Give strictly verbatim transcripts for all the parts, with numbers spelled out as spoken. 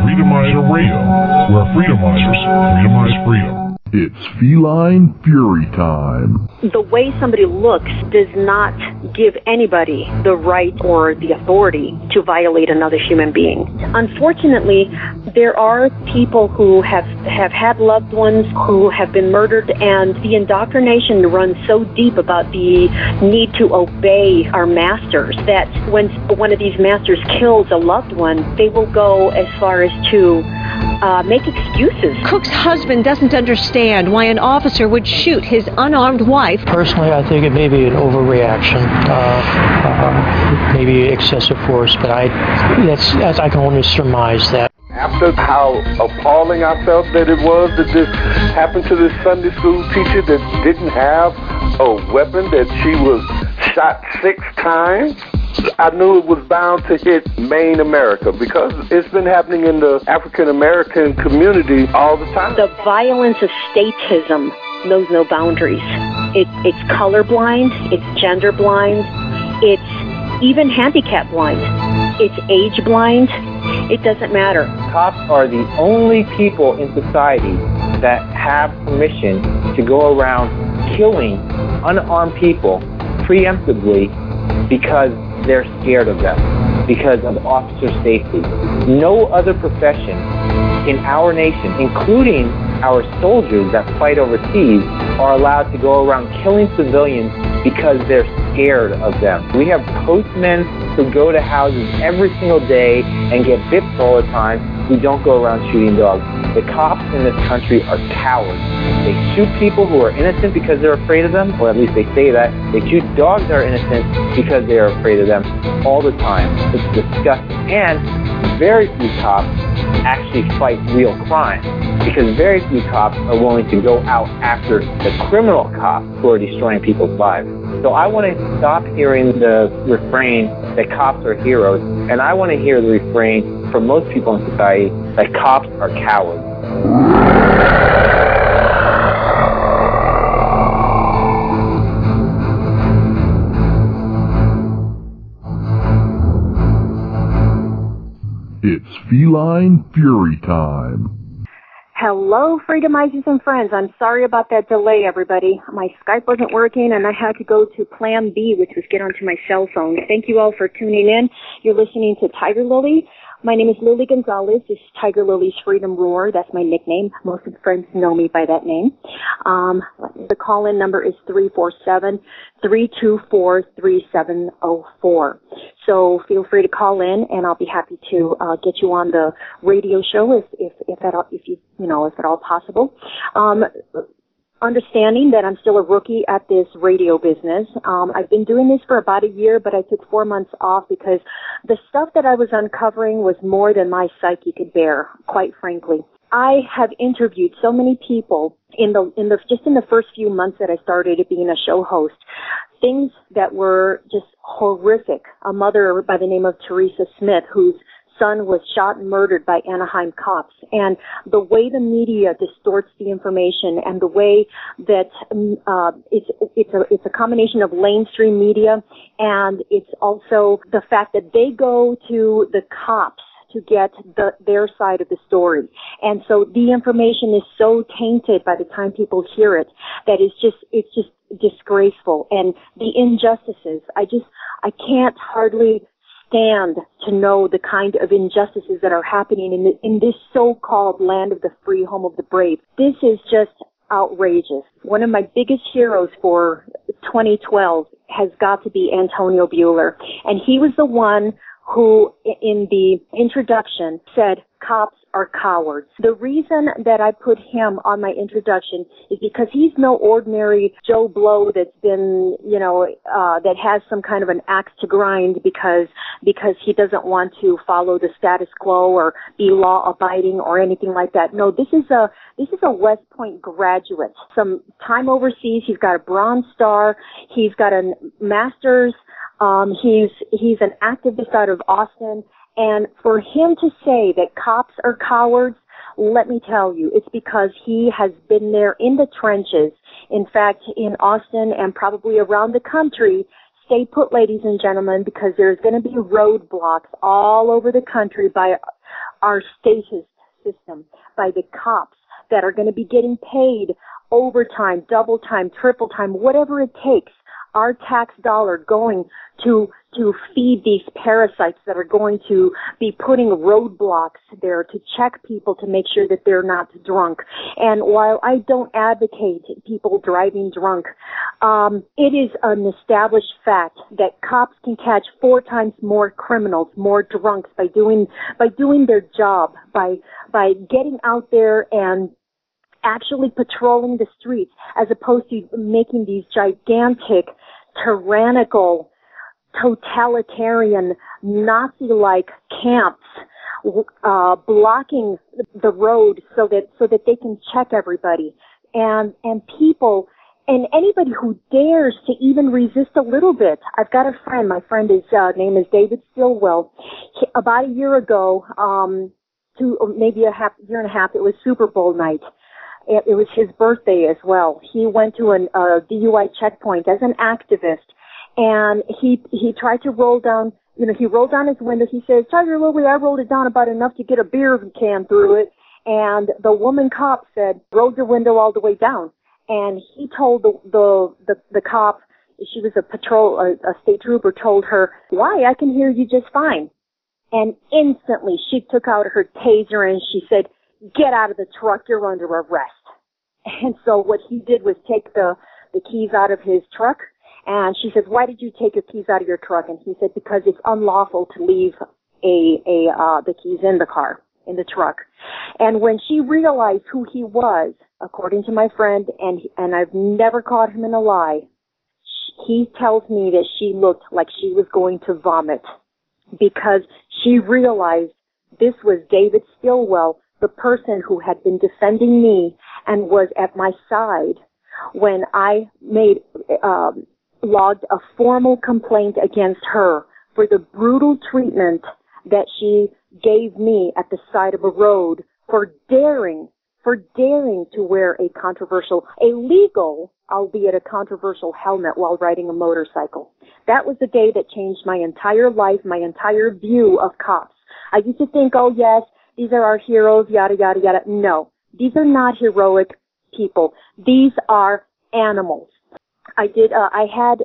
Freedomizer Radio, where Freedomizers freedomize freedom. It's feline fury time. The way somebody looks does not give anybody the right or the authority to violate another human being. Unfortunately, there are people who have, have had loved ones who have been murdered, and the indoctrination runs so deep about the need to obey our masters that when one of these masters kills a loved one, they will go as far as to Uh, make excuses. Cook's husband doesn't understand why an officer would shoot his unarmed wife. Personally, I think it may be an overreaction, uh, uh, maybe excessive force, but I, that's, that's, I can only surmise that. After how appalling I felt that it was that this happened to this Sunday school teacher that didn't have a weapon, that she was shot six times, I knew it was bound to hit Maine, America, because it's been happening in the African-American community all the time. The violence of statism knows no boundaries. It, it's colorblind, it's gender blind, it's even handicap blind, it's age blind. It doesn't matter. Cops are the only people in society that have permission to go around killing unarmed people preemptively because they're scared of them, because of officer safety. No other profession in our nation, including our soldiers that fight overseas, are allowed to go around killing civilians because they're scared of them. We have postmen who go to houses every single day and get bips all the time who don't go around shooting dogs. The cops in this country are cowards. They shoot people who are innocent because they're afraid of them, or at least they say that. They shoot dogs that are innocent because they are afraid of them all the time. It's disgusting. And very few cops actually fight real crime, because very few cops are willing to go out after the criminal cops who are destroying people's lives. So I want to stop hearing the refrain that cops are heroes, and I want to hear the refrain from most people in society that cops are cowards. It's feline fury time. Hello, Freedomizers and friends. I'm sorry about that delay, everybody. My Skype wasn't working, and I had to go to Plan B, which was get onto my cell phone. Thank you all for tuning in. You're listening to Tiger Lily. My name is Lily Gonzalez. This is Tiger Lily's Freedom Roar. That's my nickname. Most of the friends know me by that name. Um, the call-in number is three four seven, three two four, three seven zero four. So feel free to call in, and I'll be happy to uh, get you on the radio show if if if at all, if you you know if at all possible. Um, Understanding that I'm still a rookie at this radio business. Um, I've been doing this for about a year, but I took four months off because the stuff that I was uncovering was more than my psyche could bear, quite frankly. I have interviewed so many people in the, in the, just in the first few months that I started being a show host, things that were just horrific. A mother by the name of Teresa Smith, whose son was shot and murdered by Anaheim cops, and the way the media distorts the information, and the way that uh, it's it's a it's a combination of mainstream media, and it's also the fact that they go to the cops to get the, their side of the story. And so the information is so tainted by the time people hear it that it's just it's just disgraceful. And the injustices, I just I can't hardly stand to know the kind of injustices that are happening in, the, in this so-called land of the free, home of the brave. This is just outrageous. One of my biggest heroes for twenty twelve has got to be Antonio Buehler. And he was the one who, in the introduction, said, cops are cowards. The reason that I put him on my introduction is because he's no ordinary Joe Blow that's been, you know, uh, that has some kind of an axe to grind because, because he doesn't want to follow the status quo or be law abiding or anything like that. No, this is a, this is a West Point graduate. Some time overseas. He's got a Bronze Star. He's got a master's. Um, he's, he's an activist out of Austin. And for him to say that cops are cowards, let me tell you, it's because he has been there in the trenches. In fact, in Austin and probably around the country, stay put, ladies and gentlemen, because there's going to be roadblocks all over the country by our status system, by the cops that are going to be getting paid overtime, double time, triple time, whatever it takes, our tax dollar going to to feed these parasites that are going to be putting roadblocks there to check people to make sure that they're not drunk. And while I don't advocate people driving drunk, um, it is an established fact that cops can catch four times more criminals, more drunks by doing by doing their job, by by getting out there and actually patrolling the streets, as opposed to making these gigantic, tyrannical, totalitarian, Nazi-like camps, uh, blocking the road so that so that they can check everybody. And and people and anybody who dares to even resist a little bit. I've got a friend. My friend is uh, name is David Stillwell. He, about a year ago, um, two maybe a half year and a half, it was Super Bowl night. It, it was his birthday as well. He went to a uh, D U I checkpoint as an activist, and he he tried to roll down. You know, he rolled down his window. He says, "Tiger Lily, I rolled it down about enough to get a beer can through it." And the woman cop said, "Roll your window all the way down." And he told the the the, the cop, she was a patrol, a, a state trooper, told her, "Why? I can hear you just fine." And instantly she took out her taser and she said, "Get out of the truck. You're under arrest." And so what he did was take the, the keys out of his truck. And she says, "Why did you take your keys out of your truck?" And he said, "Because it's unlawful to leave a, a, uh, the keys in the car, in the truck." And when she realized who he was, according to my friend, and, and I've never caught him in a lie, he tells me that she looked like she was going to vomit, because she realized this was David Stillwell, the person who had been defending me and was at my side when I made, um, logged a formal complaint against her for the brutal treatment that she gave me at the side of a road for daring, for daring to wear a controversial, a legal, albeit a controversial helmet while riding a motorcycle. That was the day that changed my entire life, my entire view of cops. I used to think, oh yes, these are our heroes, yada, yada, yada. No, these are not heroic people. These are animals. I did, uh, I had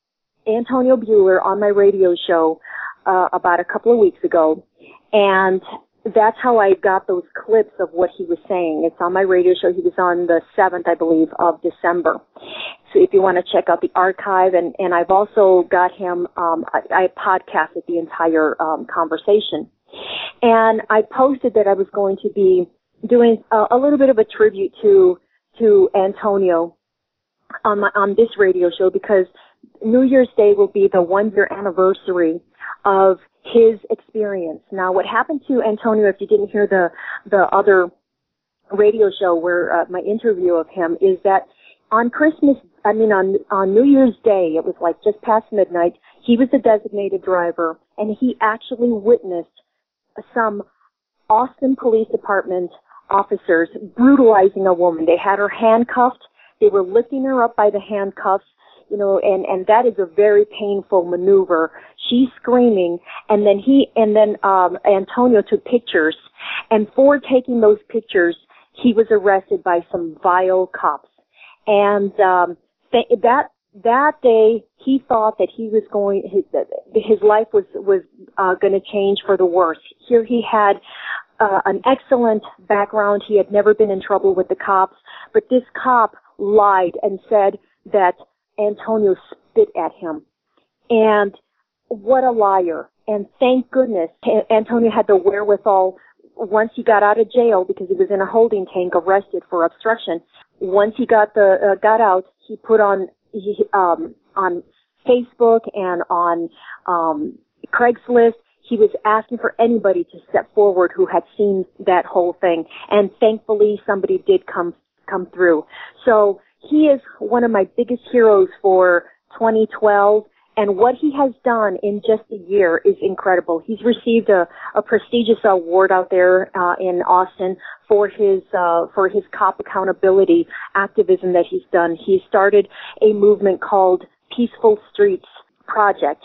Antonio Buehler on my radio show uh, about a couple of weeks ago, and that's how I got those clips of what he was saying. It's on my radio show. He was on the seventh, I believe, of December. So if you want to check out the archive, and, and I've also got him, um, I, I podcasted the entire um, conversation. And I posted that I was going to be doing a, a little bit of a tribute to to Antonio on my, on this radio show, because New Year's Day will be the one year anniversary of his experience. Now, what happened to Antonio, if you didn't hear the the other radio show where uh, my interview of him, is that on Christmas, I mean on on New Year's Day, it was like just past midnight. He was a designated driver, and he actually witnessed some Austin Police Department officers brutalizing a woman. They had her handcuffed. They were lifting her up by the handcuffs, you know, and, and that is a very painful maneuver. She's screaming, and then he, and then, um, Antonio took pictures, and for taking those pictures, he was arrested by some vile cops. And, um, th- that, that day, he thought that he was going, his, his life was, was, uh, gonna change for the worse. Here he had, uh, an excellent background. He had never been in trouble with the cops, but this cop lied and said that Antonio spit at him. And what a liar. And thank goodness Antonio had the wherewithal, once he got out of jail, because he was in a holding tank arrested for obstruction. Once he got the, uh, got out, he put on, he, um, on Facebook and on, um, Craigslist, he was asking for anybody to step forward who had seen that whole thing. And thankfully somebody did come, come through. So he is one of my biggest heroes for twenty twelve, and what he has done in just a year is incredible. He's received a, a prestigious award out there uh, in Austin for his uh, for his cop accountability activism that he's done. He started a movement called Peaceful Streets Project,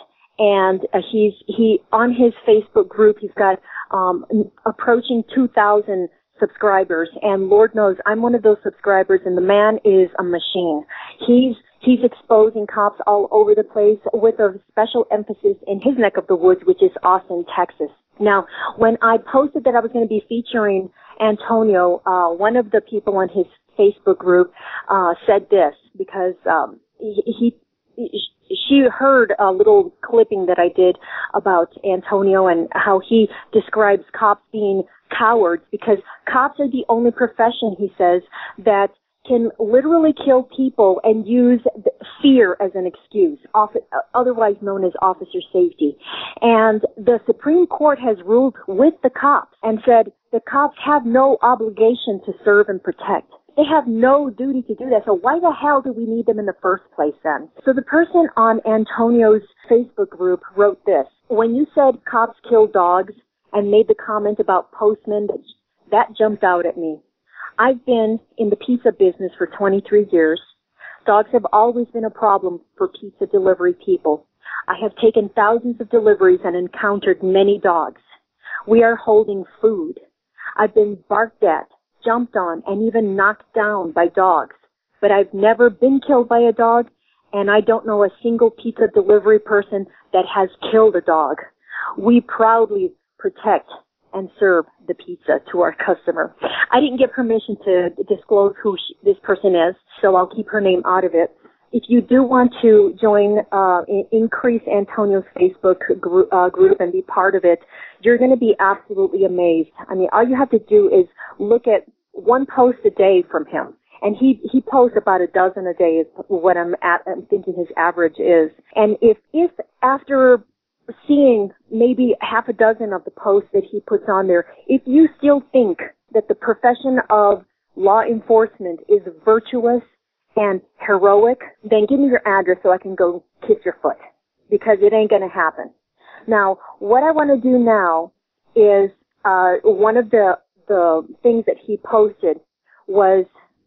and uh, he's he on his Facebook group. He's got um, approaching two thousand subscribers, and Lord knows I'm one of those subscribers. And the man is a machine. He's he's exposing cops all over the place with a special emphasis in his neck of the woods, which is Austin, Texas. Now, when I posted that I was going to be featuring Antonio, uh, one of the people on his Facebook group uh, said this because um, he, he she heard a little clipping that I did about Antonio and how he describes cops being cowards because cops are the only profession, he says, that can literally kill people and use fear as an excuse, otherwise known as officer safety. And the Supreme Court has ruled with the cops and said the cops have no obligation to serve and protect. They have no duty to do that. So why the hell do we need them in the first place then? So the person on Antonio's Facebook group wrote this. When you said cops kill dogs and made the comment about postmen, that jumped out at me. I've been in the pizza business for twenty-three years. Dogs have always been a problem for pizza delivery people. I have taken thousands of deliveries and encountered many dogs. We are holding food. I've been barked at, jumped on, and even knocked down by dogs. But I've never been killed by a dog, and I don't know a single pizza delivery person that has killed a dog. We proudly protect and serve the pizza to our customer. I didn't get permission to disclose who she, this person is, so I'll keep her name out of it. If you do want to join, uh, Increase Antonio's Facebook group, uh, group and be part of it, you're going to be absolutely amazed. I mean, all you have to do is look at one post a day from him. And he, he posts about a dozen a day is what I'm at, I'm thinking his average is. And if, if after seeing maybe half a dozen of the posts that he puts on there, if you still think that the profession of law enforcement is virtuous and heroic, then give me your address so I can go kiss your foot, because it ain't going to happen. Now, what I want to do now is uh one of the the things that he posted was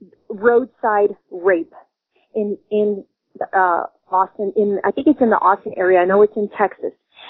roadside rape in in uh Austin, in I think it's in the Austin area. I know it's in Texas.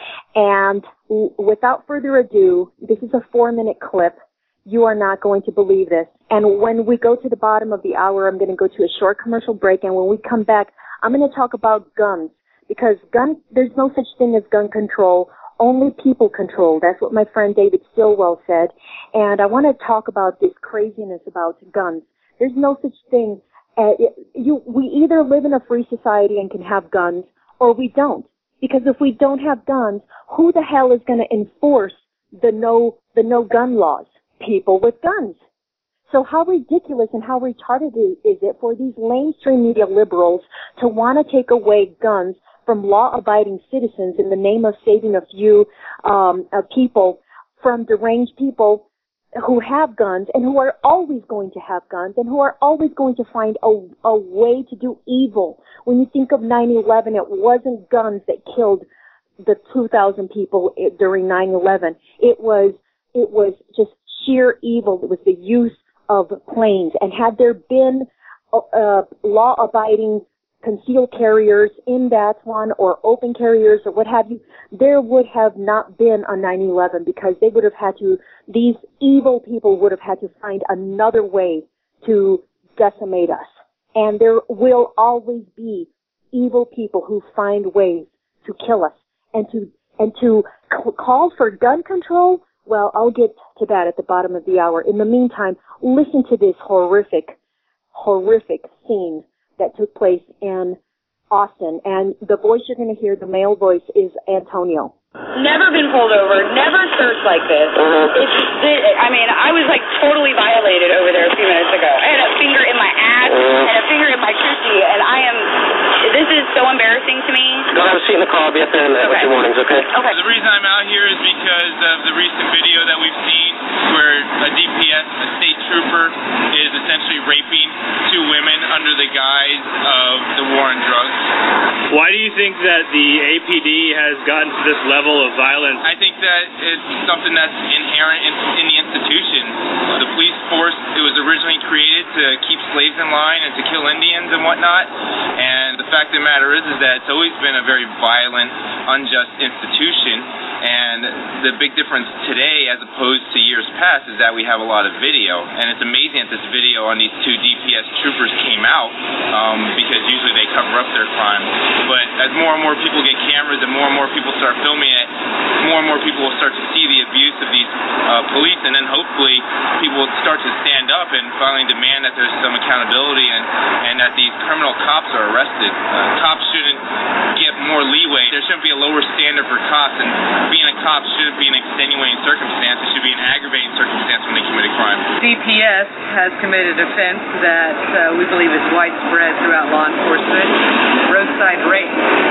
And w- without further ado, this is a four-minute clip. You are not going to believe this. And when we go to the bottom of the hour, I'm going to go to a short commercial break. And when we come back, I'm going to talk about guns. Because gun, there's no such thing as gun control, only people control. That's what my friend David Stilwell said. And I want to talk about this craziness about guns. There's no such thing. Uh, you, we either live in a free society and can have guns, or we don't. Because if we don't have guns, who the hell is going to enforce the no the no gun laws? People with guns. So how ridiculous and how retarded is it for these mainstream media liberals to want to take away guns from law-abiding citizens in the name of saving a few um, uh, people from deranged people who have guns and who are always going to have guns and who are always going to find a, a way to do evil. When you think of nine eleven, it wasn't guns that killed the two thousand people during nine eleven. It was, it was just sheer evil. It was the use of planes. And had there been uh, law-abiding concealed carriers in that one or open carriers or what have you, there would have not been a nine eleven because they would have had to, these evil people would have had to find another way to decimate us. And there will always be evil people who find ways to kill us and to, and to c- call for gun control. Well, I'll get to that at the bottom of the hour. In the meantime, listen to this horrific, horrific scene that took place in Austin. And the voice you're going to hear, the male voice, is Antonio. Never been pulled over, never searched like this. It's, I mean, I was like totally violated over there a few minutes ago. I had a finger in my ass and a finger in my coochie, and I am, this is so embarrassing to me. Go have a seat in the car, I'll be up there in a minute with your warnings, okay? Okay. The reason I'm out here is because of the recent video that we've seen where a D P S, a state trooper, is essentially raping two women under the guise of the war on drugs. Why do you think that the A P D has gotten to this level of violence? I think that it's something that's inherent inherent in, in the institution. The police force, it was originally created to keep slaves in line and to kill Indians and whatnot. And the fact of the matter is, is that it's always been a very violent, unjust institution. And the big difference today, as opposed to years past, is that we have a lot of video. And it's amazing that this video on these two D P S troopers came out, um, because usually they cover up their crimes. But as more and more people get cameras and more and more people start filming it, more and more people will start to see the abuse of these uh, police, and then hopefully people will start to stand up and finally demand that there's some accountability and, and that these criminal cops are arrested. Uh, cops shouldn't get more leeway. There shouldn't be a lower standard for cops, and being a cop shouldn't be an extenuating circumstance. It should be an aggravating circumstance when they commit a crime. D P S has committed an offense that uh, we believe is widespread throughout law enforcement, roadside rape,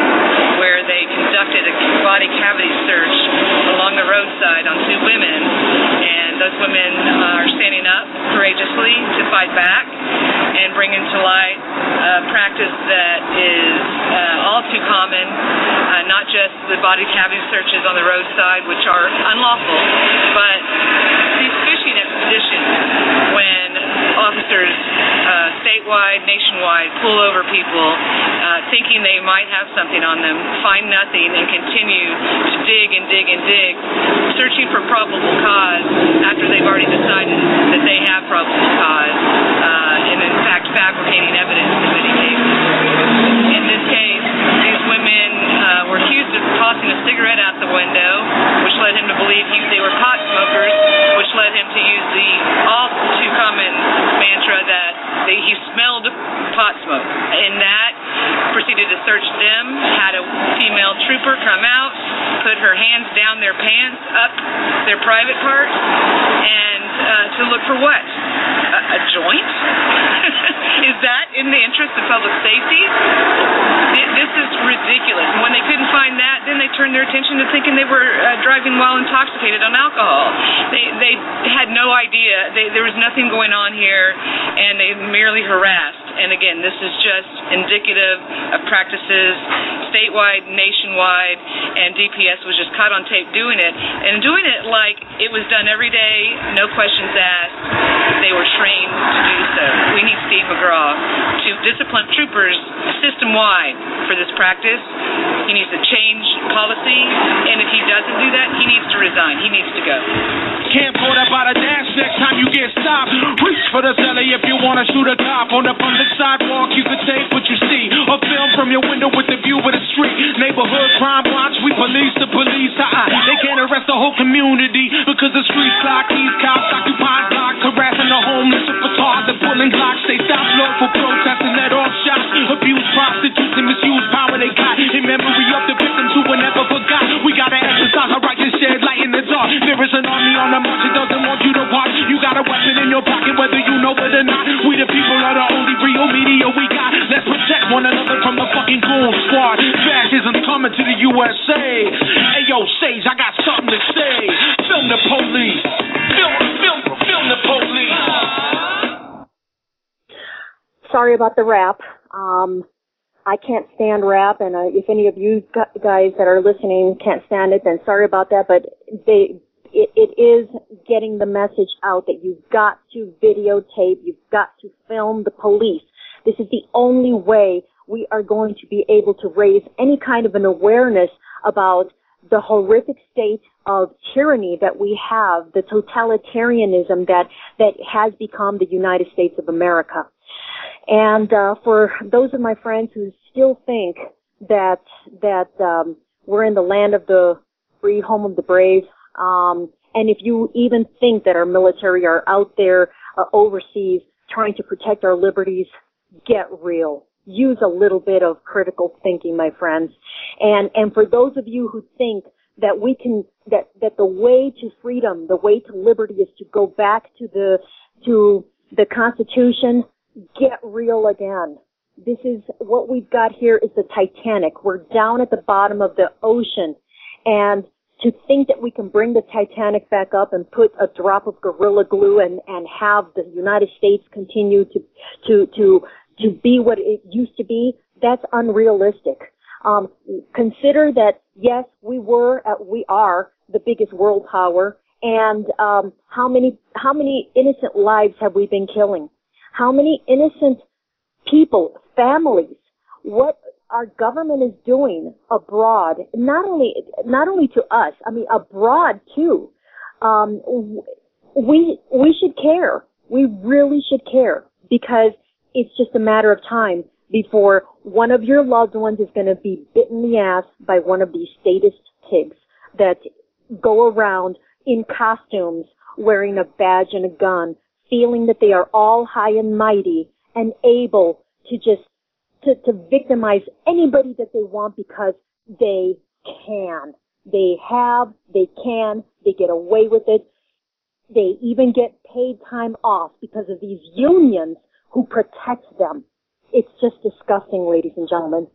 where they conducted a body cavity search along the roadside on two women, and those women uh, are standing up courageously to fight back and bring into light a practice that is uh, all too common, uh, not just the body cavity searches on the roadside, which are unlawful, but these fishing expeditions when officers uh, statewide, nationwide, pull over people uh, thinking they might have something on them, find nothing, and continue to dig and dig and dig, searching for probable cause after they've already decided that they have probable cause, uh, and in fact fabricating evidence in many cases. In this case, these women uh, were accused of tossing a cigarette out the window, which led him to believe he, they were pot smokers, which led him to use the all too common mantra that they, he smelled pot smoke. And that proceeded to search them, had a female trooper come out, put her hands down their pants, up their private parts, and uh, to look for what? A, a joint? Is that in the interest of public safety? This is ridiculous. And when they couldn't find that, then they turned their attention to thinking they were uh, driving while intoxicated on alcohol. They they had no idea. They, there was nothing going on here, and they merely harassed. And again, this is just indicative of practices statewide, nationwide, and D P S was just caught on tape doing it. And doing it like it was done every day, no questions asked. They were trained to do so. We need Steve McGraw to discipline troopers system-wide for this practice. He needs to change policy, and if he doesn't do that, he needs to resign. He needs to go. Can't pull that by the dash next time you get stopped. Reach for the celly if you want to shoot a cop. On the public sidewalk, you can take what you see. A film from your window with the view of the street. Neighborhood crime watch, we police the police. Uh-uh. They can't arrest the whole community because the streets clock. These cops occupying blocks, harassing the homeless with batons and pulling glocks. They stop lawful protests and let off shots. Abuse prostitutes and misuse power they got. In memory of the victims who were never forgot. We gotta exercise our right to shed light in the dark. There is an army on the march, it doesn't want you to watch. You got a weapon in your pocket whether you know it or not. We the people are the only real media we got. Let's protect one another from the fucking goon squad. Fascism's coming to the U S A. Hey yo, Sage, I got something to say. Film the police. Film, film, film the police. Sorry about the rap. Um, I can't stand rap, and uh, if any of you guys that are listening can't stand it, then sorry about that. But they, it, it is getting the message out that you've got to videotape, you've got to film the police. This is the only way we are going to be able to raise any kind of an awareness about the horrific state of tyranny that we have, the totalitarianism that, that has become the United States of America. And uh, for those of my friends who still think that that um, we're in the land of the free, home of the brave, um, and if you even think that our military are out there uh, overseas trying to protect our liberties, get real. Use a little bit of critical thinking, my friends. And and for those of you who think that we can that that the way to freedom, the way to liberty is to go back to the to the Constitution, get real again. This is what we've got here is the Titanic. We're down at the bottom of the ocean, and to think that we can bring the Titanic back up and put a drop of Gorilla Glue and and have the United States continue to to to to be what it used to be, that's unrealistic. Um, consider that yes, we were, uh, we are the biggest world power, And um, how many how many innocent lives have we been killing? How many innocent people, families? What our government is doing abroad, not only not only to us, I mean abroad too. Um, we we should care. We really should care, because it's just a matter of time before one of your loved ones is going to be bitten in the ass by one of these statist pigs that go around in costumes, wearing a badge and a gun, feeling that they are all high and mighty and able to just to, to victimize anybody that they want because they can. They have, they can, they get away with it. They even get paid time off because of these unions who protect them. It's just disgusting, ladies and gentlemen.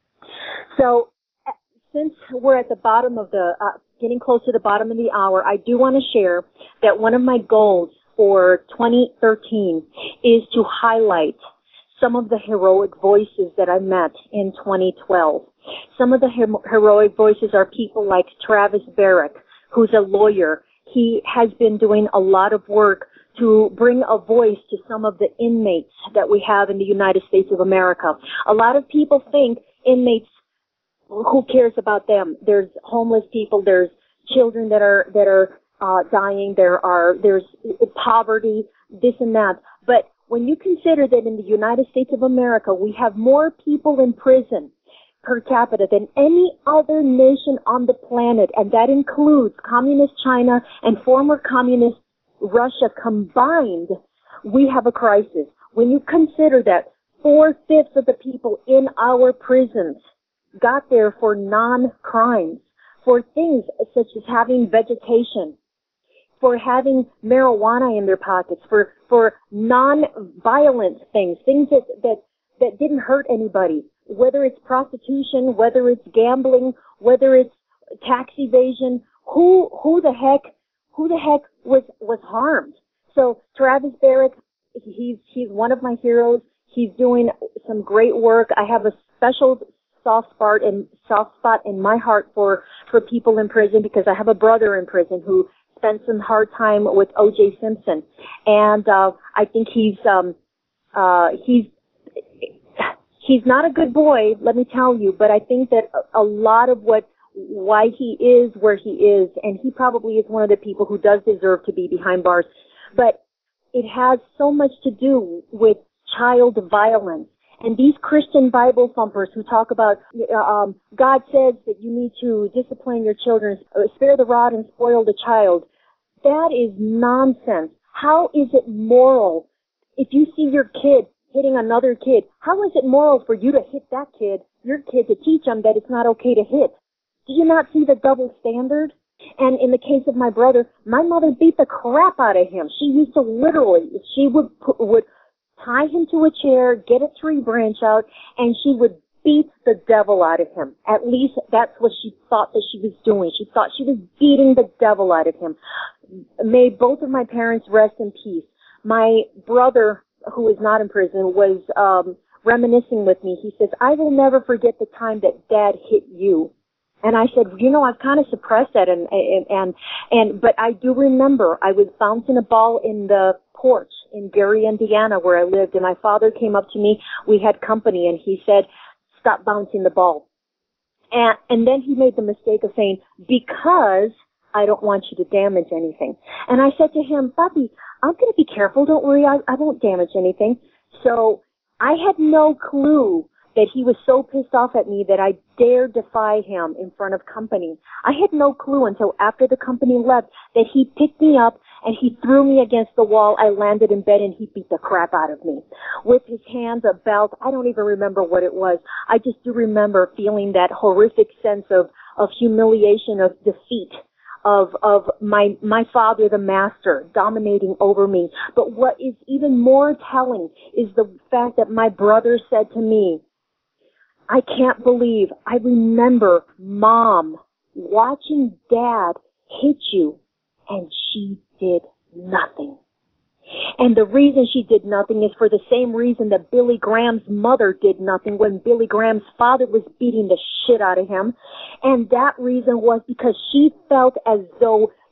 So, since we're at the bottom of the, uh, getting close to the bottom of the hour, I do want to share that one of my goals for twenty thirteen is to highlight some of the heroic voices that I met in twenty twelve. Some of the her- heroic voices are people like Travis Barrick, who's a lawyer. He has been doing a lot of work to bring a voice to some of the inmates that we have in the United States of America. A lot of people think inmates, who cares about them? There's homeless people, there's children that are that are uh dying, there are there's poverty, this and that. But when you consider that in the United States of America we have more people in prison per capita than any other nation on the planet, and that includes communist China and former communist Russia combined, we have a crisis. When you consider that four-fifths of the people in our prisons got there for non-crimes, for things such as having vegetation, for having marijuana in their pockets, for, for non-violent things, things that, that, that didn't hurt anybody, whether it's prostitution, whether it's gambling, whether it's tax evasion, who, who the heck, who the heck was, was harmed? So Travis Barrick, he's, he's one of my heroes. He's doing some great work. I have a special soft spot in, soft spot in my heart for, for people in prison, because I have a brother in prison who spent some hard time with O J Simpson. And, uh, I think he's, um, uh, he's, he's not a good boy, let me tell you, but I think that a, a lot of what, why he is where he is, and he probably is one of the people who does deserve to be behind bars, but it has so much to do with child violence. And these Christian Bible thumpers who talk about, um, God says that you need to discipline your children, spare the rod and spoil the child, that is nonsense. How is it moral? If you see your kid hitting another kid, how is it moral for you to hit that kid, your kid, to teach them that it's not okay to hit? Do you not see the double standard? And in the case of my brother, my mother beat the crap out of him. She used to literally, she would put, would tie him to a chair, get a tree branch out, and she would beat the devil out of him. At least that's what she thought that she was doing. She thought she was beating the devil out of him. May both of my parents rest in peace. My brother, who is not in prison, was um reminiscing with me. He says, I will never forget the time that Dad hit you. And I said, you know, I've kind of suppressed that, and, and, and, and, but I do remember I was bouncing a ball in the porch in Gary, Indiana, where I lived, and my father came up to me. We had company, and he said, stop bouncing the ball. And, and then he made the mistake of saying, because I don't want you to damage anything. And I said to him, Bobby, I'm going to be careful. Don't worry. I, I won't damage anything. So I had no clue that he was so pissed off at me that I dared defy him in front of company. I had no clue until after the company left that he picked me up and he threw me against the wall. I landed in bed and he beat the crap out of me. With his hands, a belt, I don't even remember what it was. I just do remember feeling that horrific sense of, of humiliation, of defeat, of, of my, my father, the master, dominating over me. But what is even more telling is the fact that my brother said to me, I can't believe, I remember Mom watching Dad hit you, and she did nothing. And the reason she did nothing is for the same reason that Billy Graham's mother did nothing when Billy Graham's father was beating the shit out of him. And that reason was because she felt as though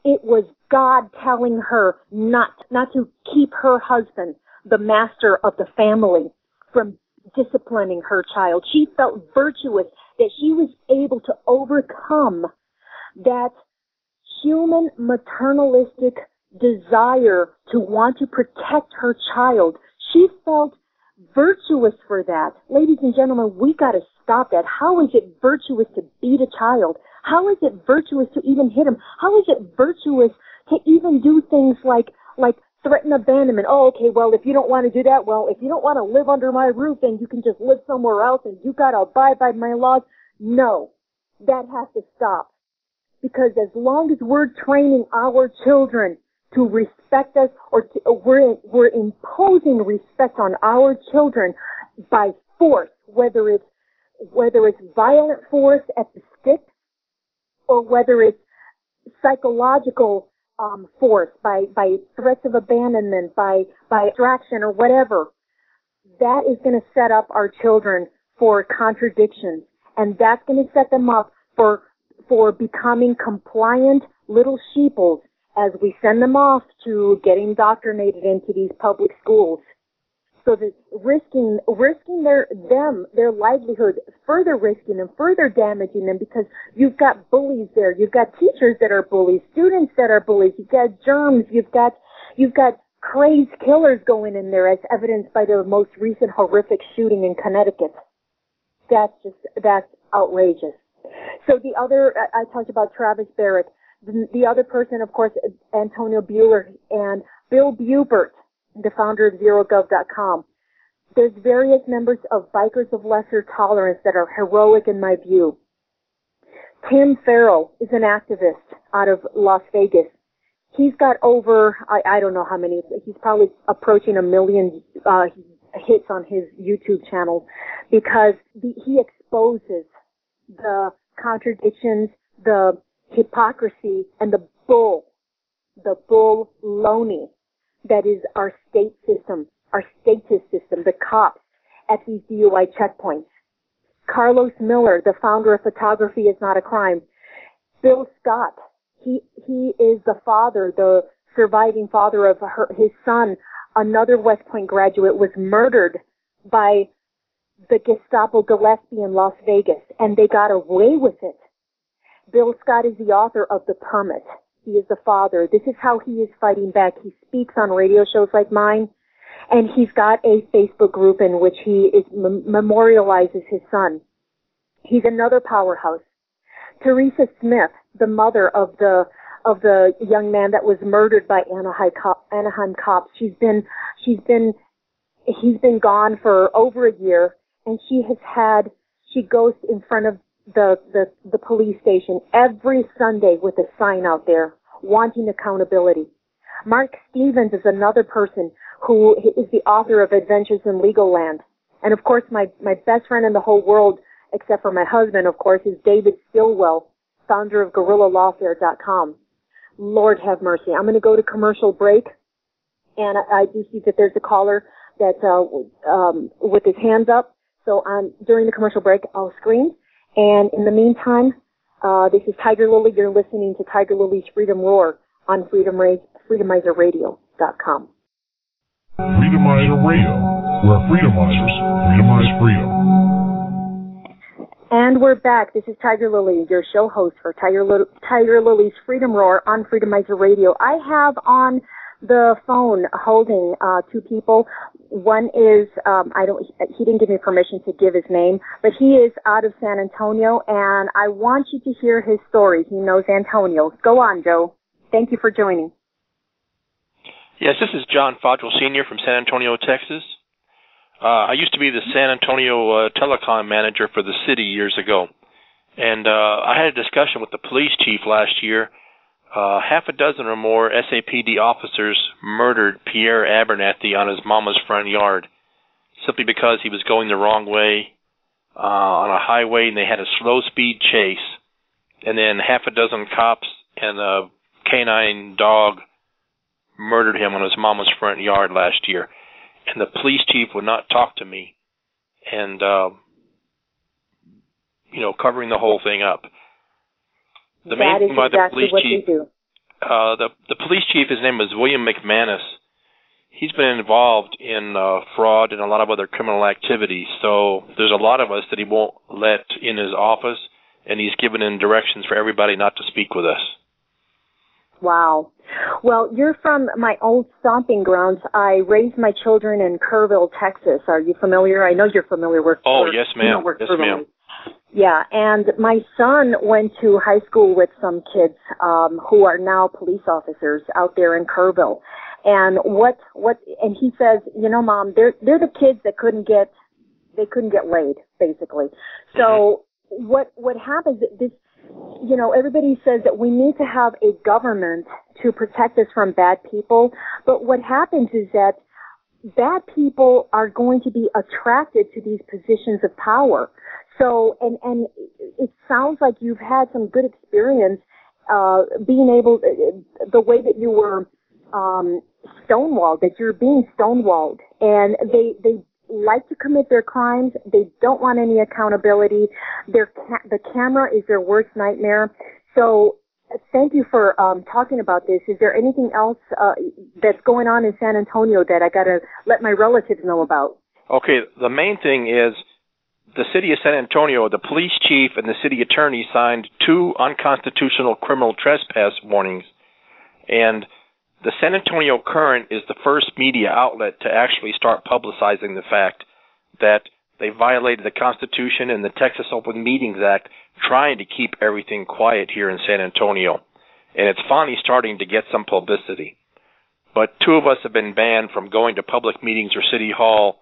it was God telling her not, not to keep her husband, the master of the family, from disciplining her child. She felt virtuous that she was able to overcome that human maternalistic desire to want to protect her child. She felt virtuous for that. Ladies and gentlemen, we got to stop that. How is it virtuous to beat a child? How is it virtuous to even hit him? How is it virtuous to even do things like like threaten abandonment? Oh, okay, well, if you don't want to do that, well, if you don't want to live under my roof, then you can just live somewhere else and you got to abide by my laws. No, that has to stop. Because as long as we're training our children to respect us, or to, we're, we're imposing respect on our children by force, whether it's, whether it's violent force at the stick, or whether it's psychological um, force by, by threats of abandonment, by, by distraction or whatever, that is going to set up our children for contradictions. And that's going to set them up for, for becoming compliant little sheeples as we send them off to get indoctrinated into these public schools. So that risking, risking their, them, their livelihood, further risking them, further damaging them, because you've got bullies there, you've got teachers that are bullies, students that are bullies, you've got germs, you've got, you've got crazed killers going in there, as evidenced by the most recent horrific shooting in Connecticut. That's just, that's outrageous. So the other, I, I talked about Travis Barrett. The, the other person, of course, Antonio Buehler and Bill Bubert, the founder of zero gov dot com. There's various members of Bikers of Lesser Tolerance that are heroic in my view. Tim Farrell is an activist out of Las Vegas. He's got over, I, I don't know how many, he's probably approaching a million uh, hits on his YouTube channel, because the, he exposes the contradictions, the hypocrisy, and the bull, the bull loney that is our state system, our statist system, the cops at these D U I checkpoints. Carlos Miller, the founder of Photography is Not a Crime. Bill Scott, he he is the father, the surviving father of her, his son, another West Point graduate, was murdered by the Gestapo Gillespie in Las Vegas, and they got away with it. Bill Scott is the author of The Permit. He is the father. This is how he is fighting back. He speaks on radio shows like mine, and he's got a Facebook group in which he is, mem- memorializes his son. He's another powerhouse. Teresa Smith, the mother of the of the young man that was murdered by Anaheim, cop, Anaheim cops, she's been she's been he's been gone for over a year, and she has had she goes in front of the, the, the police station every Sunday with a sign out there wanting accountability. Mark Stevens is another person who is the author of Adventures in Legal Land. And of course, my, my best friend in the whole world, except for my husband, of course, is David Stilwell, founder of guerrilla lawfare dot com. Lord have mercy. I'm going to go to commercial break. And I, I do see that there's a caller that's, uh, um, with his hands up. So on, during the commercial break, I'll screen. And in the meantime, uh, this is Tiger Lily. You're listening to Tiger Lily's Freedom Roar on Freedom Ra- Freedomizer Radio dot com. Freedomizer Radio, where freedomizers freedomize freedom. And we're back. This is Tiger Lily, your show host for Tiger, Li- Tiger Lily's Freedom Roar on Freedomizer Radio. I have on the phone holding uh, two people. One is, um, I don't, he didn't give me permission to give his name, but he is out of San Antonio, and I want you to hear his story. He knows Antonio. Go on, Joe. Thank you for joining. Yes, this is John Fodrell, Senior from San Antonio, Texas. Uh, I used to be the San Antonio uh, telecom manager for the city years ago, and uh, I had a discussion with the police chief last year. Uh, half a dozen or more S A P D officers murdered Pierre Abernathy on his mama's front yard simply because he was going the wrong way uh, on a highway, and they had a slow-speed chase. And then half a dozen cops and a canine dog murdered him on his mama's front yard last year. And the police chief would not talk to me and, uh, you know, covering the whole thing up. The main that is thing why exactly the police what chief, they do. uh, the the police chief, his name was William McManus. He's been involved in uh, fraud and a lot of other criminal activities. So there's a lot of us that he won't let in his office, and he's given in directions for everybody not to speak with us. Wow. Well, you're from my old stomping grounds. I raised my children in Kerrville, Texas. Are you familiar? I know you're familiar with. Oh, Kerr- yes, ma'am. You know, yes, Kerrville ma'am. is. Yeah, and my son went to high school with some kids um, who are now police officers out there in Kerrville. And what what and he says, you know, Mom, they're they're the kids that couldn't get they couldn't get laid, basically. So mm-hmm. what what happens? This, you know, everybody says that we need to have a government to protect us from bad people, but what happens is that bad people are going to be attracted to these positions of power. So, and, and it sounds like you've had some good experience, uh, being able, the way that you were, um, stonewalled, that you're being stonewalled, and they, they like to commit their crimes. They don't want any accountability. Their, ca- the camera is their worst nightmare. So, thank you for, um, talking about this. Is there anything else, uh, that's going on in San Antonio that I gotta let my relatives know about? Okay, the main thing is, the city of San Antonio, the police chief and the city attorney signed two unconstitutional criminal trespass warnings. And the San Antonio Current is the first media outlet to actually start publicizing the fact that they violated the Constitution and the Texas Open Meetings Act, trying to keep everything quiet here in San Antonio. And it's finally starting to get some publicity. But two of us have been banned from going to public meetings or city hall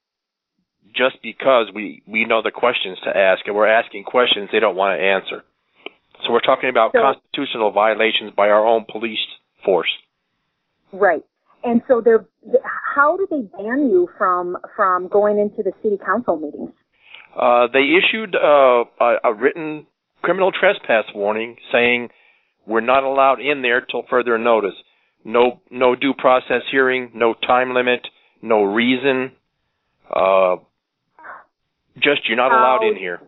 just because we, we know the questions to ask, and we're asking questions they don't want to answer. So we're talking about so, constitutional violations by our own police force. Right. And so they're, how do they ban you from from going into the city council meetings? Uh, they issued uh, a, a written criminal trespass warning saying we're not allowed in there till further notice. No, no due process hearing, no time limit, no reason. Uh, Just, you're not allowed Out, in here.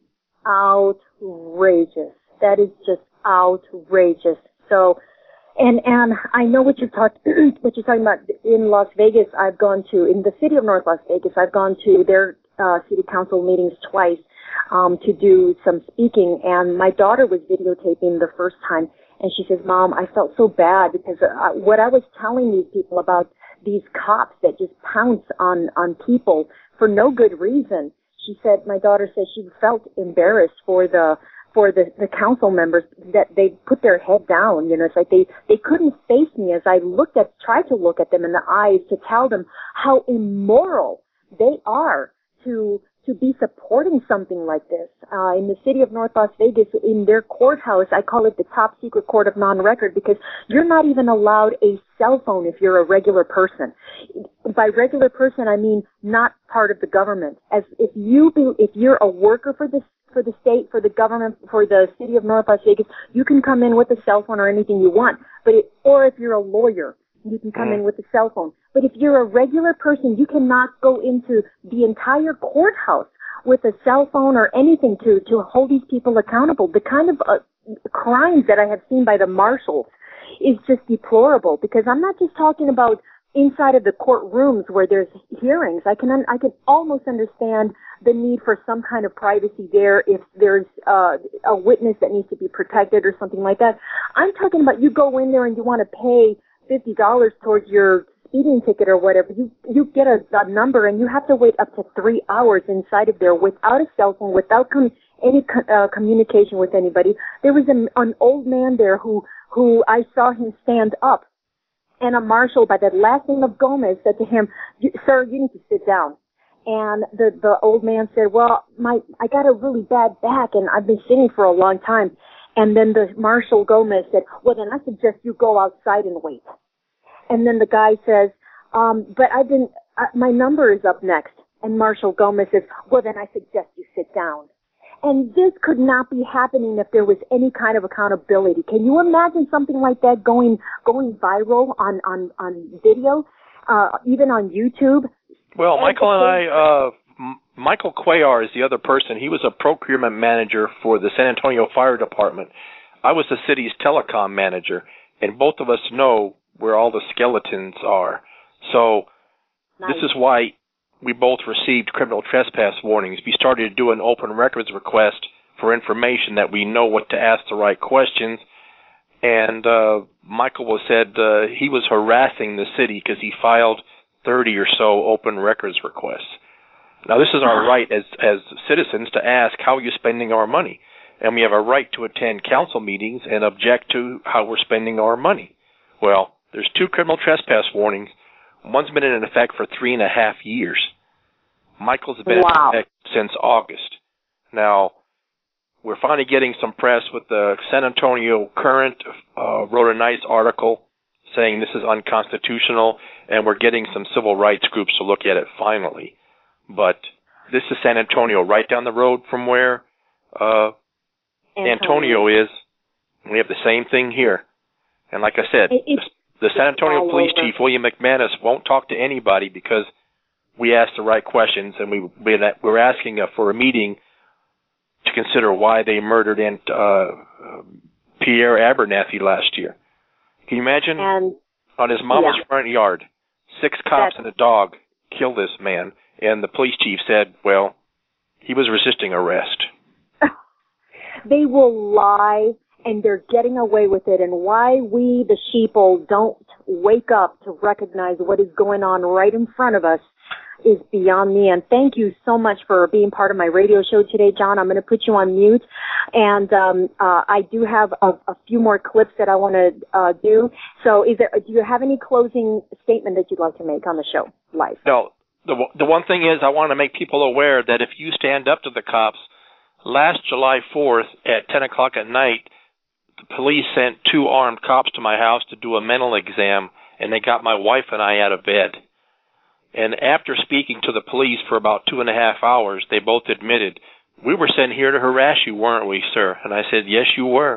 Outrageous. That is just outrageous. So, and and I know what you're talking what you're talking about in Las Vegas. I've gone to in the city of North Las Vegas. I've gone to their uh, city council meetings twice um, to do some speaking, and my daughter was videotaping the first time, and she says, "Mom, I felt so bad because uh, what I was telling these people about these cops that just pounce on on people for no good reason." She said, my daughter said she felt embarrassed for the for the, the council members that they put their head down. You know, it's like they, they couldn't face me as I looked at, tried to look at them in the eyes to tell them how immoral they are to to be supporting something like this. Uh, in the city of North Las Vegas, in their courthouse, I call it the top secret court of non-record because you're not even allowed a cell phone if you're a regular person. By regular person, I mean not part of the government. As if you be, if you're a worker for the for the state, for the government, for the city of North Las Vegas, you can come in with a cell phone or anything you want. But it, or if you're a lawyer, you can come in with a cell phone. But if you're a regular person, you cannot go into the entire courthouse with a cell phone or anything to, to hold these people accountable. The kind of uh, crimes that I have seen by the marshals is just deplorable, because I'm not just talking about inside of the courtrooms where there's hearings. I can un- I can almost understand the need for some kind of privacy there if there's uh, a witness that needs to be protected or something like that. I'm talking about you go in there and you want to pay fifty dollars towards your speeding ticket or whatever. You you get a, a number and you have to wait up to three hours inside of there without a cell phone, without com- any co- uh, communication with anybody. There was an, an old man there who who I saw him stand up, and a marshal by the last name of Gomez said to him, "Sir, you need to sit down." And the the old man said, "Well, my I got a really bad back and I've been sitting for a long time." And then the Marshal Gomez said, "Well, then I suggest you go outside and wait." And then the guy says, um, "But I've been, uh, my number is up next." And Marshal Gomez says, "Well, then I suggest you sit down." And this could not be happening if there was any kind of accountability. Can you imagine something like that going going viral on on on video, uh, even on YouTube? Well, Michael and I, uh, M- Michael Cuellar is the other person. He was a procurement manager for the San Antonio Fire Department. I was the city's telecom manager, and both of us know where all the skeletons are. So nice. This is why we both received criminal trespass warnings. We started to do an open records request for information that we know what to ask the right questions. And uh, Michael was said uh, he was harassing the city because he filed thirty or so open records requests. Now, this is our right as as citizens to ask, how are you spending our money? And we have a right to attend council meetings and object to how we're spending our money. Well, there's two criminal trespass warnings. One's been in effect for three and a half years. Michael's been wow. in effect since August. Now, we're finally getting some press with the San Antonio Current uh, wrote a nice article saying this is unconstitutional, and we're getting some civil rights groups to look at it finally. But this is San Antonio, right down the road from where uh, Antonio. Antonio is. We have the same thing here. And like I said, it, it, the San Antonio Police over. Chief, William McManus, won't talk to anybody because we asked the right questions, and we, we're asking for a meeting to consider why they murdered Aunt, uh, Pierre Abernathy last year. Can you imagine? And, on his mama's yeah. front yard, six cops and a dog killed this man, and the police chief said, well, he was resisting arrest. They will lie, and they're getting away with it, and why we, the sheeple, don't wake up to recognize what is going on right in front of us is beyond me. And thank you so much for being part of my radio show today, John. I'm going to put you on mute. And um, uh, I do have a, a few more clips that I want to uh, do. So is there, do you have any closing statement that you'd like to make on the show live? No. The, the one thing is I want to make people aware that if you stand up to the cops, last July fourth at ten o'clock at night, the police sent two armed cops to my house to do a mental exam, and they got my wife and I out of bed. And after speaking to the police for about two and a half hours, they both admitted, we were sent here to harass you, weren't we, sir? And I said, yes, you were.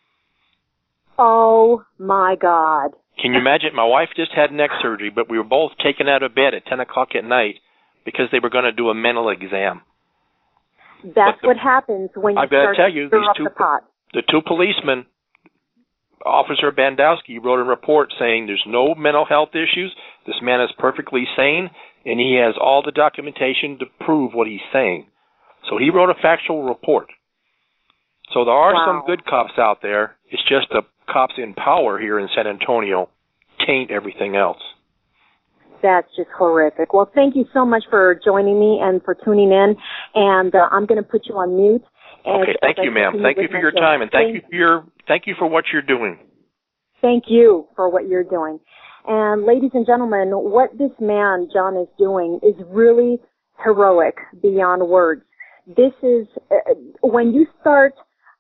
Oh, my God. Can you imagine? My wife just had neck surgery, but we were both taken out of bed at ten o'clock at night because they were going to do a mental exam. That's the, what happens when you I've got start to tell you, to stir these up two, the pot. The two policemen, Officer Bandowski wrote a report saying there's no mental health issues. This man is perfectly sane, and he has all the documentation to prove what he's saying. So he wrote a factual report. So there are wow. some good cops out there. It's just the cops in power here in San Antonio taint everything else. That's just horrific. Well, thank you so much for joining me and for tuning in. And uh, I'm going to put you on mute. And okay, thank you, ma'am. Thank you for your time, and thank, thank you for your thank you for what you're doing. Thank you for what you're doing. And ladies and gentlemen, what this man, John, is doing is really heroic beyond words. This is, uh, when you start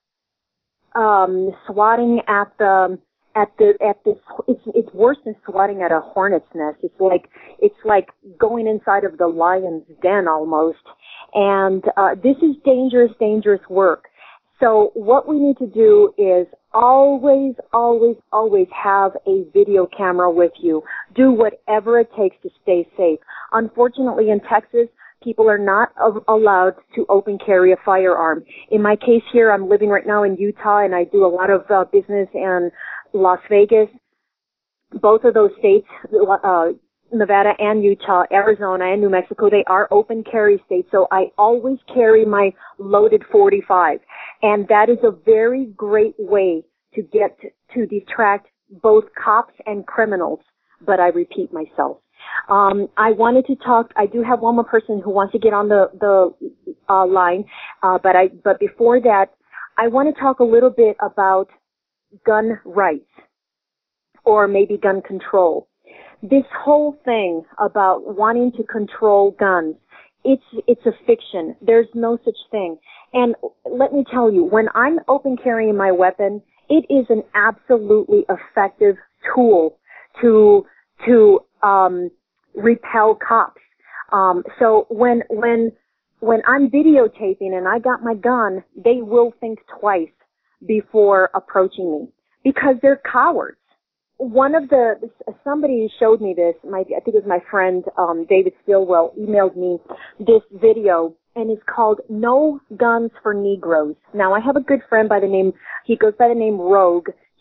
um, swatting at the, at the, at this, it's, it's worse than swatting at a hornet's nest. It's like, it's like going inside of the lion's den almost. And uh, this is dangerous, dangerous work. So what we need to do is always, always, always have a video camera with you. Do whatever it takes to stay safe. Unfortunately, in Texas, people are not allowed to open carry a firearm. In my case here, I'm living right now in Utah, and I do a lot of uh, business in Las Vegas. Both of those states, uh, Nevada and Utah, Arizona and New Mexico, they are open carry states, so I always carry my loaded forty-five. And that is a very great way to get to detract both cops and criminals. But I repeat myself. Um, I wanted to talk, I do have one more person who wants to get on the, the uh, line, uh, but I, but before that, I want to talk a little bit about gun rights, or maybe gun control. This whole thing about wanting to control guns, it's, it's a fiction. There's no such thing. And let me tell you, when I'm open carrying my weapon, it is an absolutely effective tool to, to, um, repel cops. Um, so when, when, when I'm videotaping and I got my gun, they will think twice before approaching me because they're cowards. One of the, somebody showed me this, my, I think it was my friend, um, David Stilwell emailed me this video, and it's called No Guns for Negroes. Now, I have a good friend by the name, he goes by the name Rogue.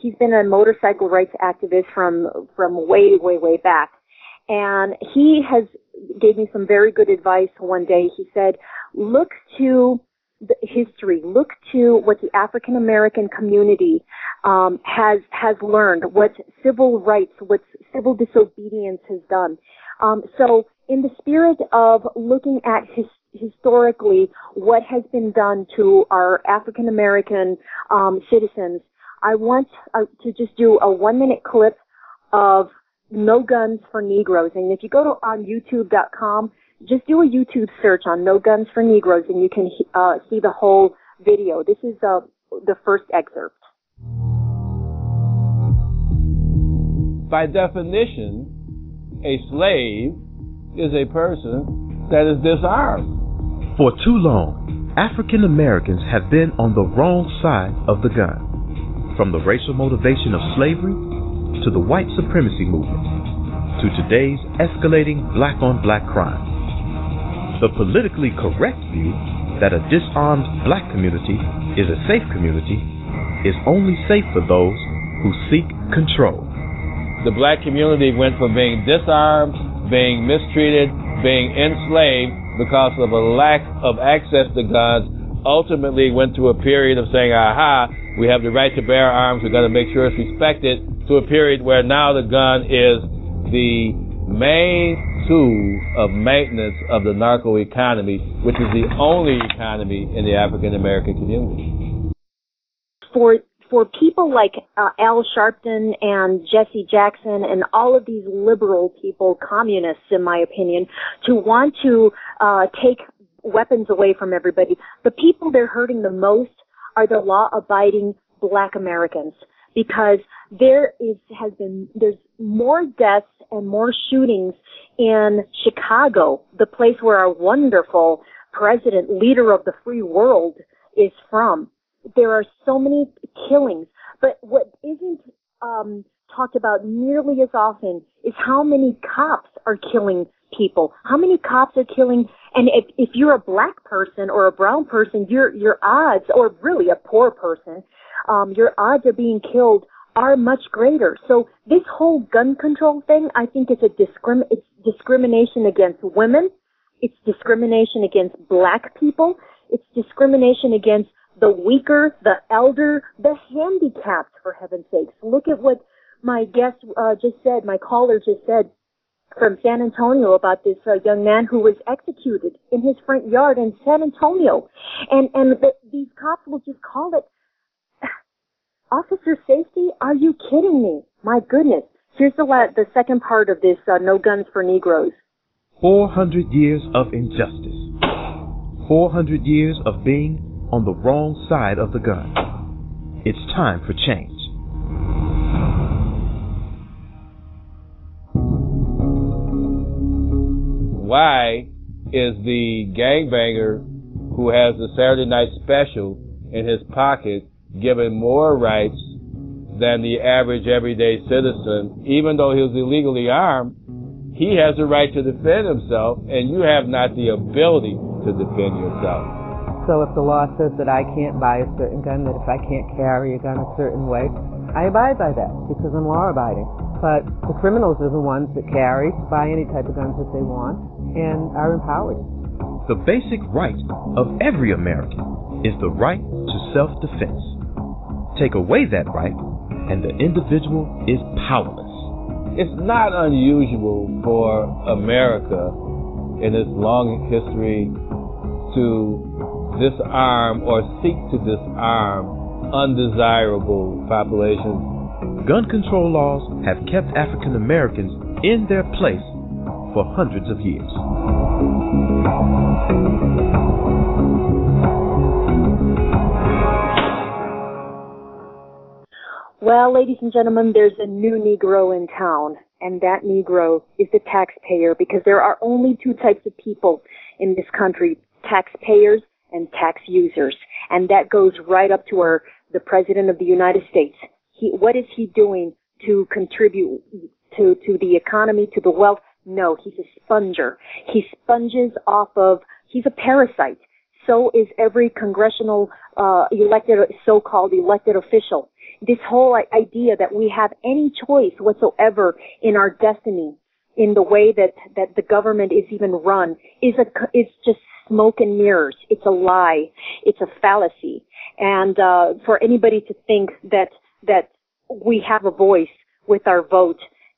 he's been a motorcycle rights activist from from way, way, way back. And he has gave me some very good advice one day. He said, look to the history, look to what the African American community um, has has learned, what civil rights, what civil disobedience has done. Um, so in the spirit of looking at his, historically what has been done to our African American um, citizens, I want uh, to just do a one minute clip of No Guns for Negroes. And if you go to on YouTube dot com, just do a YouTube search on No Guns for Negroes, and you can uh, see the whole video. This is uh, the first excerpt. By definition, a slave is a person that is disarmed. For too long, African Americans have been on the wrong side of the gun. From the racial motivation of slavery to the white supremacy movement to today's escalating black-on-black crime. The politically correct view that a disarmed black community is a safe community is only safe for those who seek control. The black community went from being disarmed, being mistreated, being enslaved because of a lack of access to guns, ultimately went through a period of saying, aha, we have the right to bear arms, we've got to make sure it's respected, to a period where now the gun is the main tool of maintenance of the narco economy, which is the only economy in the African American community. For for people like uh, Al Sharpton and Jesse Jackson and all of these liberal people, communists in my opinion, to want to uh, take weapons away from everybody, the people they're hurting the most are the law-abiding black Americans, because there is has been there's more deaths and more shootings in Chicago, the place where our wonderful president, leader of the free world, is from. There are so many killings, but what isn't um, talked about nearly as often is how many cops are killing people. How many cops are killing? And if, if you're a black person or a brown person, your your odds, or really a poor person, um, your odds of being killed are much greater. So this whole gun control thing, I think, is a discrim it's discrimination against women. It's discrimination against black people. It's discrimination against the weaker, the elder, the handicapped, for heaven's sakes. Look at what my guest uh, just said, my caller just said from San Antonio about this uh, young man who was executed in his front yard in San Antonio. And, and the, these cops will just call it officer safety? Are you kidding me? My goodness. Here's the la- the second part of this uh, No Guns for Negroes. four hundred years of injustice. four hundred years of being on the wrong side of the gun. It's time for change. Why is the gangbanger who has the Saturday night special in his pocket given more rights than the average everyday citizen? Even though he was illegally armed, he has the right to defend himself, and you have not the ability to defend yourself. So if the law says that I can't buy a certain gun, that if I can't carry a gun a certain way, I abide by that because I'm law-abiding. But the criminals are the ones that carry, buy any type of guns that they want, and are empowered. The basic right of every American is the right to self-defense. Take away that right, and the individual is powerless. It's not unusual for America in its long history to disarm or seek to disarm undesirable populations. Gun control laws have kept African Americans in their place for hundreds of years. Well, ladies and gentlemen, there's a new Negro in town, and that Negro is the taxpayer, because there are only two types of people in this country, taxpayers and tax users. And that goes right up to our, the President of the United States. He, what is he doing to contribute to, to the economy, to the wealth? No, he's a sponger. He sponges off of, he's a parasite. So is every congressional, uh, elected, so-called elected official. this whole idea that we have any choice whatsoever in our destiny, in the way that, that the government is even run, is a, it's just smoke and mirrors. It's a lie. It's a fallacy. And, uh, for anybody to think that, that we have a voice with our vote,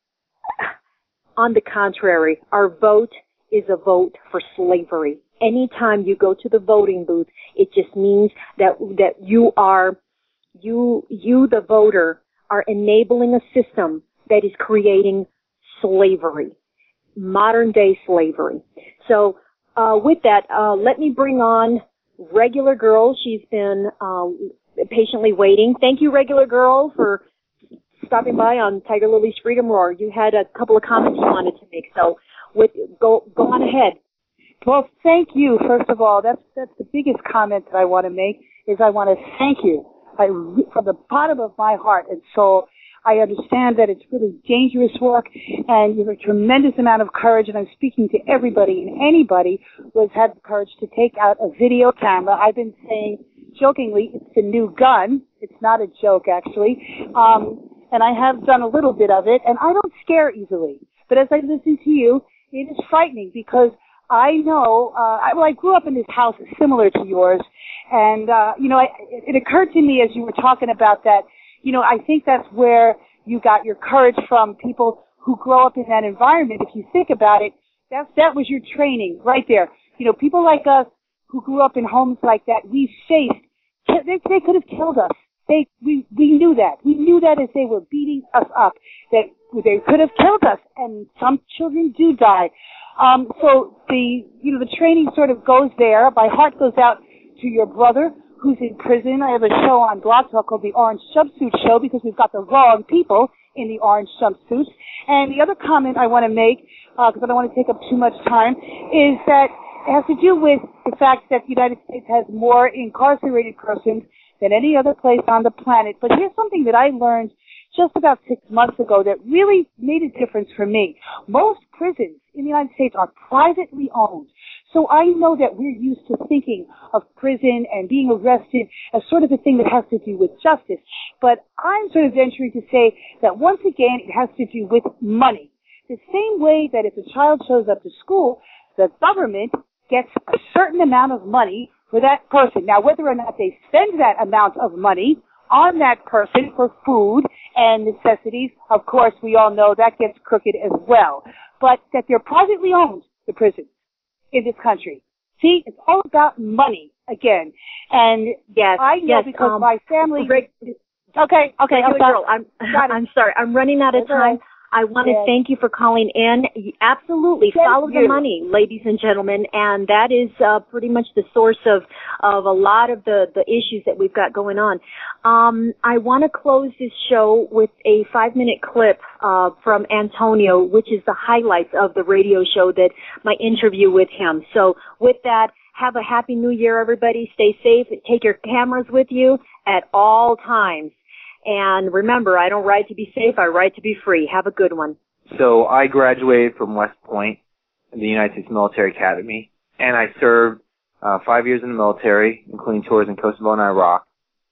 on the contrary, our vote is a vote for slavery. Anytime you go to the voting booth, it just means that, that you are, you, you, the voter, are enabling a system that is creating slavery, modern day slavery. So, uh, with that, uh, let me bring on Regular Girl. She's been, um, patiently waiting. Thank you, Regular Girl, for stopping by on Tiger Lily's Freedom Roar. You had a couple of comments you wanted to make, so with, go, go on ahead. Well, thank you. First of all, that's, that's the biggest comment that I want to make is I want to thank you. I, from the bottom of my heart and soul, I understand that it's really dangerous work, and you have a tremendous amount of courage, and I'm speaking to everybody and anybody who has had the courage to take out a video camera. I've been saying, jokingly, it's the new gun. It's not a joke, actually. Um, and I have done a little bit of it, and I don't scare easily. But as I listen to you, it is frightening because I know, uh, I, well, I grew up in this house similar to yours, and, uh, you know, I, it, it occurred to me as you were talking about that, you know, I think that's where you got your courage from, people who grow up in that environment. If you think about it, that, that was your training right there. You know, people like us who grew up in homes like that, we faced, they, they could have killed us. They, we, we knew that. We knew that as they were beating us up, that they could have killed us, and some children do die. Um, so the, you know, the training sort of goes there. My heart goes out to your brother who's in prison. I have a show on Blog Talk called the Orange Jumpsuit Show because we've got the wrong people in the orange jumpsuits. And the other comment I want to make, because uh, I don't want to take up too much time, is that it has to do with the fact that the United States has more incarcerated persons than any other place on the planet. But here's something that I learned just about six months ago that really made a difference for me. Most prisons in the United States are privately owned. So I know that we're used to thinking of prison and being arrested as sort of a thing that has to do with justice. But I'm sort of venturing to say that once again it has to do with money. The same way that if a child shows up to school, the government gets a certain amount of money for that person. Now, whether or not they spend that amount of money on that person for food and necessities, of course, we all know that gets crooked as well. But that they're privately owned, the prisons in this country. See, it's all about money again. And yes, I know yes, because um, my family... Rick, okay, okay, I'm sorry. Girl, I'm, I'm sorry. I'm running out of time. I want to thank you for calling in. Absolutely. Thank Follow you. the money, ladies and gentlemen. And that is uh, pretty much the source of, of a lot of the, the issues that we've got going on. Um, I want to close this show with a five-minute clip uh, from Antonio, which is the highlights of the radio show, that my interview with him. So with that, have a happy new year, everybody. Stay safe. Take your cameras with you at all times. And remember, I don't ride to be safe, I ride to be free. Have a good one. So I graduated from West Point, the United States Military Academy, and I served uh, five years in the military, including tours in Kosovo and Iraq.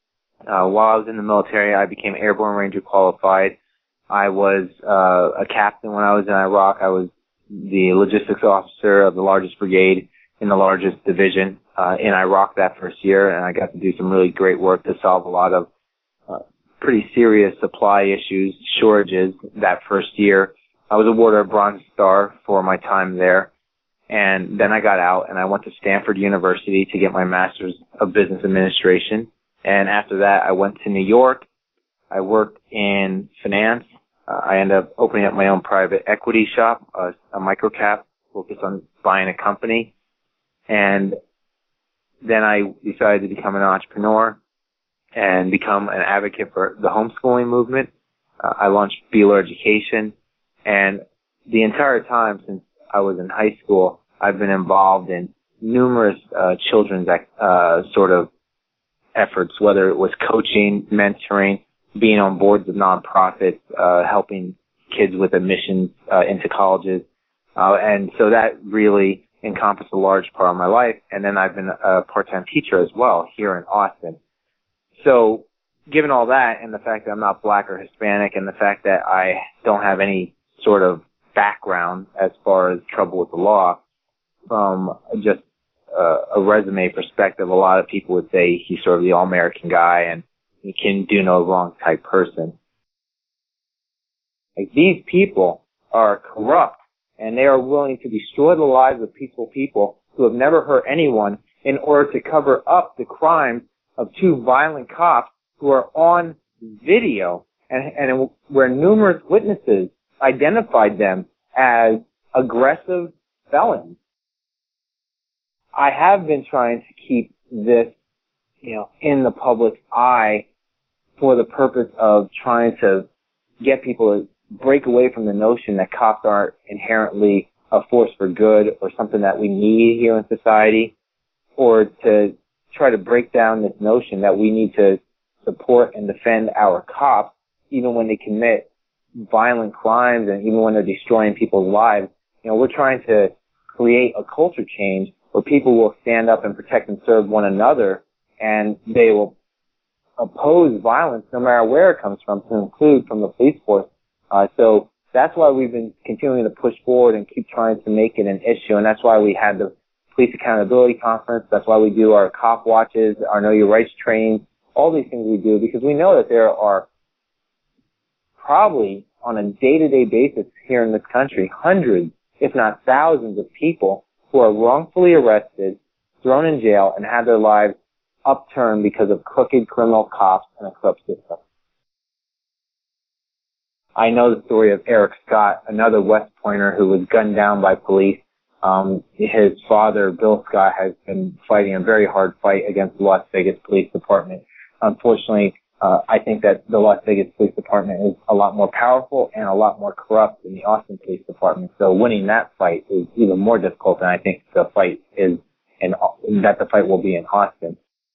Uh, while I was in the military, I became Airborne Ranger qualified. I was uh, a captain when I was in Iraq. I was the logistics officer of the largest brigade in the largest division uh, in Iraq that first year, and I got to do some really great work to solve a lot of uh, pretty serious supply issues, shortages that first year. I was awarded a Bronze Star for my time there. And then I got out and I went to Stanford University to get my Master's of Business Administration. And after that, I went to New York. I worked in finance. Uh, I ended up opening up my own private equity shop, uh, a microcap focused on buying a company. And then I decided to become an entrepreneur and become an advocate for the homeschooling movement. Uh, I launched Beeler Education, and the entire time since I was in high school, I've been involved in numerous uh, children's uh, sort of efforts, whether it was coaching, mentoring, being on boards of nonprofits, uh, helping kids with admissions uh, into colleges. Uh, and so that really encompassed a large part of my life. And then I've been a part-time teacher as well here in Austin. So given all that, and the fact that I'm not black or Hispanic, and the fact that I don't have any sort of background as far as trouble with the law, from just uh, a resume perspective, a lot of people would say he's sort of the all-American guy and he can do no wrong type person. Like, these people are corrupt, and they are willing to destroy the lives of peaceful people who have never hurt anyone in order to cover up the crimes of two violent cops who are on video, and, and where numerous witnesses identified them as aggressive felons. I have been trying to keep this, you know, in the public's eye for the purpose of trying to get people to break away from the notion that cops aren't inherently a force for good or something that we need here in society, or to try to break down this notion that we need to support and defend our cops even when they commit violent crimes and even when they're destroying people's lives. You know, we're trying to create a culture change where people will stand up and protect and serve one another, and they will oppose violence no matter where it comes from, to include from the police force. Uh, so that's why we've been continuing to push forward and keep trying to make it an issue, and that's why we had the Police Accountability Conference. That's why we do our cop watches, our Know Your Rights trainings, all these things we do, because we know that there are probably on a day-to-day basis here in this country hundreds, if not thousands, of people who are wrongfully arrested, thrown in jail, and had their lives upturned because of crooked criminal cops and a corrupt system. I know the story of Eric Scott, another West Pointer who was gunned down by police. Um, his father, Bill Scott, has been fighting a very hard fight against the Las Vegas Police Department. Unfortunately, uh, I think that the Las Vegas Police Department is a lot more powerful and a lot more corrupt than the Austin Police Department. So winning that fight is even more difficult than I think the fight is, in, that the fight will be in Austin.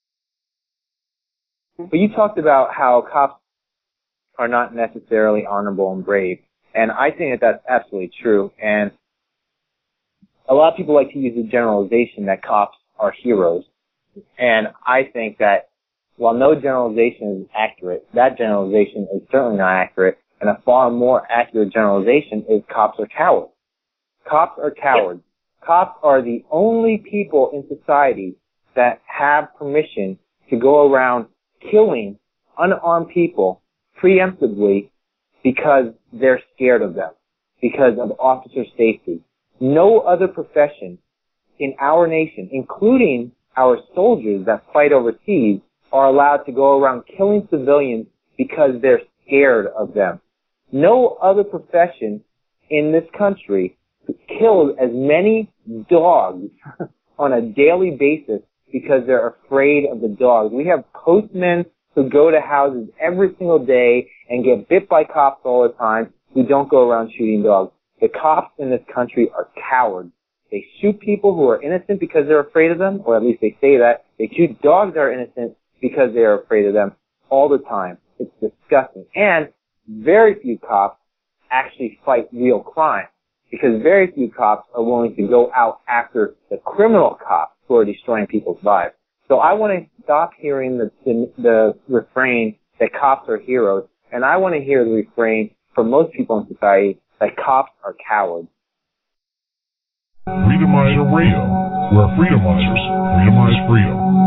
But you talked about how cops are not necessarily honorable and brave, and I think that that's absolutely true. And a lot of people like to use the generalization that cops are heroes, and I think that while no generalization is accurate, that generalization is certainly not accurate, and a far more accurate generalization is cops are cowards. Cops are cowards. Cops are the only people in society that have permission to go around killing unarmed people preemptively because they're scared of them, because of officer safety. No other profession in our nation, including our soldiers that fight overseas, are allowed to go around killing civilians because they're scared of them. No other profession in this country kills as many dogs on a daily basis because they're afraid of the dogs. We have postmen who go to houses every single day and get bit by cops all the time who don't go around shooting dogs. The cops in this country are cowards. They shoot people who are innocent because they're afraid of them, or at least they say that. They shoot dogs that are innocent because they are afraid of them all the time. It's disgusting. And very few cops actually fight real crime, because very few cops are willing to go out after the criminal cops who are destroying people's lives. So I want to stop hearing the, the, the refrain that cops are heroes, and I want to hear the refrain from most people in society that cops are cowards. Freedomizer Radio, where freedomizers freedomize freedom.